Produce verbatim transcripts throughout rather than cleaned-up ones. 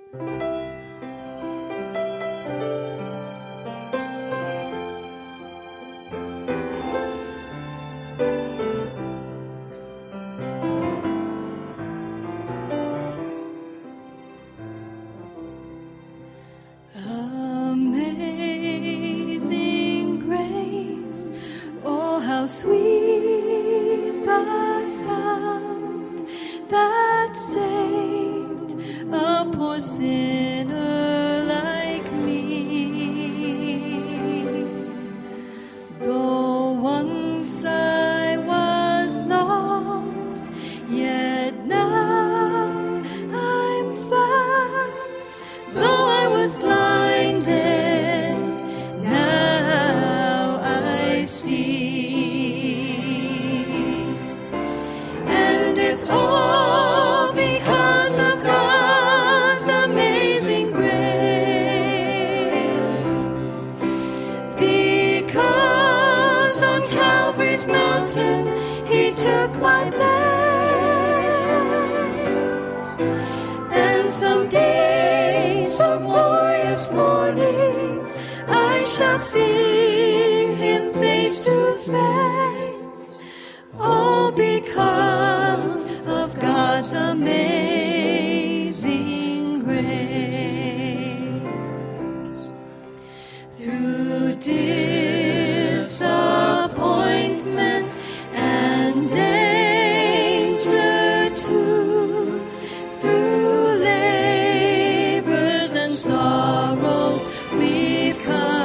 Amazing grace, oh how sweet the sound that saved a poor sinner like me. Though once I was lost, yet now I'm found. Though I was blinded, now I see. And it's all because of God's amazing grace. Because on Calvary's mountain He took my place. And someday, some glorious morning, I shall see Him face to face. All because of God's amazing grace. Through disappointment and danger too, through labors and sorrows we've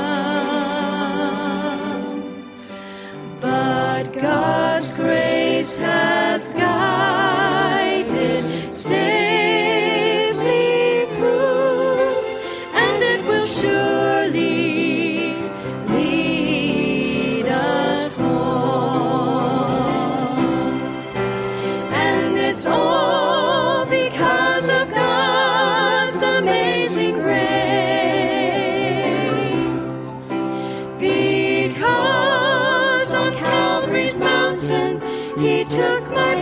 come, but God's grace has guided safely through, and it will surely lead us home. And it's all because of God's amazing grace. Because on Calvary's mountain He took my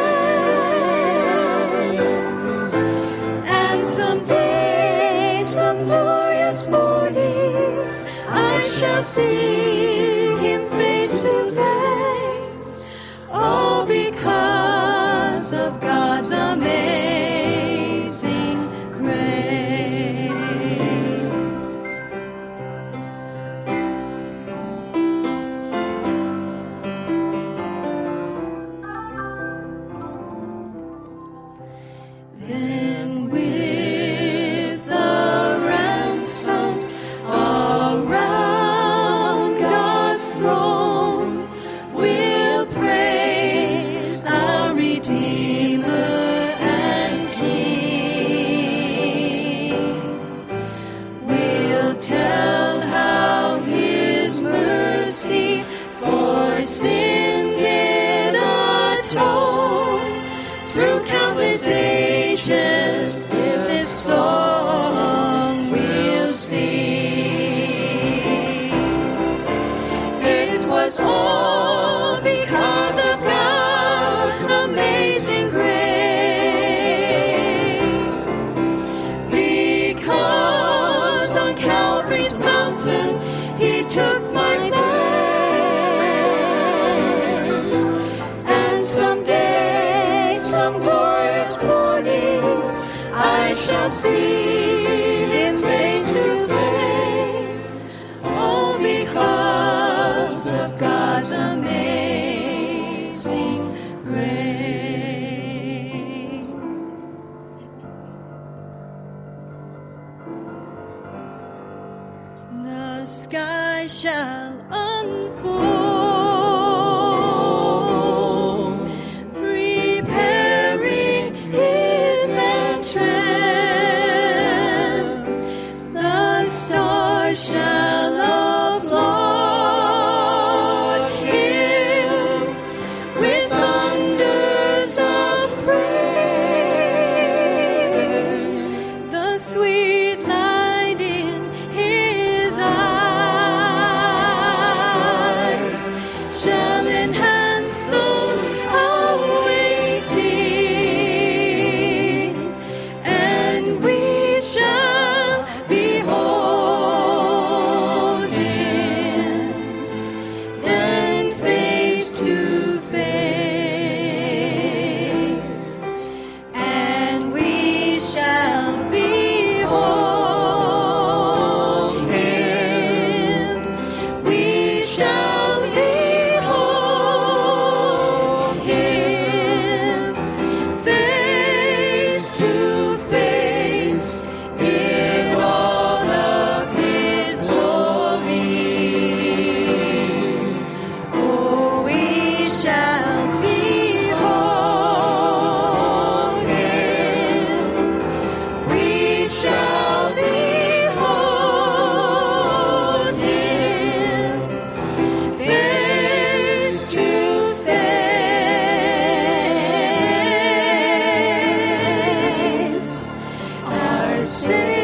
place. And someday, some glorious morning, I shall see Him face to face. All because of God's amazing grace. Then with the ransomed around God's throne, we'll praise our Redeemer and King. We'll tell how His mercy for sin did atone. Through countless ages, this song we'll sing. It was all because of God's amazing grace. Because on Calvary's mountain He took my place. And someday, some glorious morning, I shall see Him face to face. All because of God's amazing grace. The sky shall unfold, preparing His entrance. The stars shall applaud Him with thunders of praise. The sweet light in His eyes shall behold him face to face, our Savior.